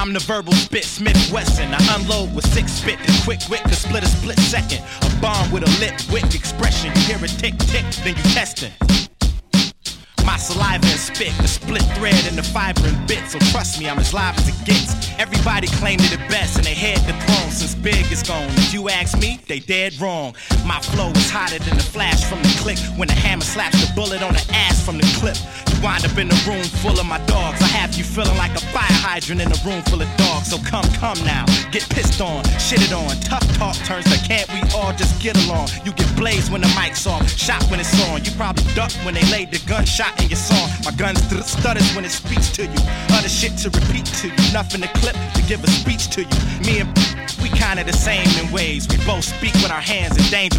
I'm the verbal spit, Smith Wesson. I unload with 6 spit, the quick wit could split a split second. A bomb with a lit wick expression. You hear it tick tick, then you testing. My saliva and spit, the split thread and the fiber and bit. So trust me, I'm as live as it gets. Everybody claimed it the best and they had the throne since Big is gone. If you ask me, they dead wrong. My flow is hotter than the flash from the click when the hammer slaps the bullet on the ass from the clip. You wind up in a room full of my dogs. I have you feeling like a fire hydrant in a room full of dogs. So come now, get pissed on, shitted on. Tough talk turns to can't we all just get along? You get blazed when the mic's off, shot when it's on. You probably duck when they laid the gunshot in your song. My gun stutters when it speaks to you. Other shit to repeat to you. Nothing to clip to give a speech to you. Me and we kinda the same in ways. We both speak with our hands in danger.